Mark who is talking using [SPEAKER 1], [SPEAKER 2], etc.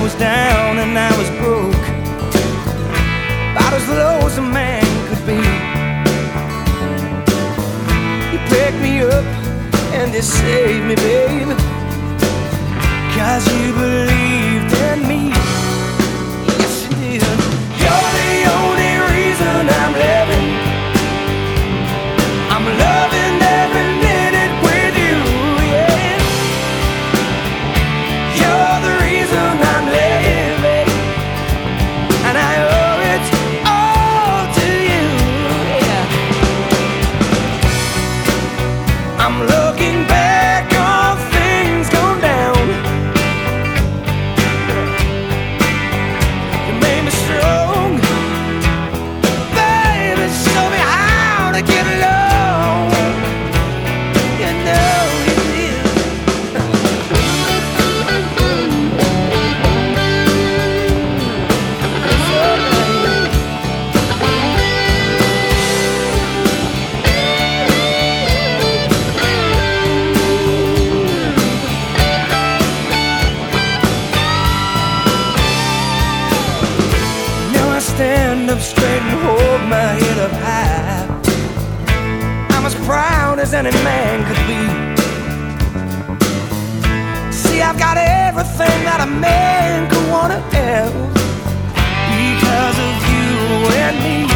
[SPEAKER 1] was down and I was broke, about as low as a man could be. You picked me up and you saved me, babe, 'cause you believed in me. Yes, you did. You're the only reason I'm living. I'm loving every minute with you, yeah. You're the reason I'm living, and I owe it all to you, yeah. I'm looking back on things gone down. You made me strong, baby, show me how to get along. You know you did. Now I stand up straight and hold my head up high. I'm as proud as any man could be. See, I've got everything that a man could wanna have because of you and me.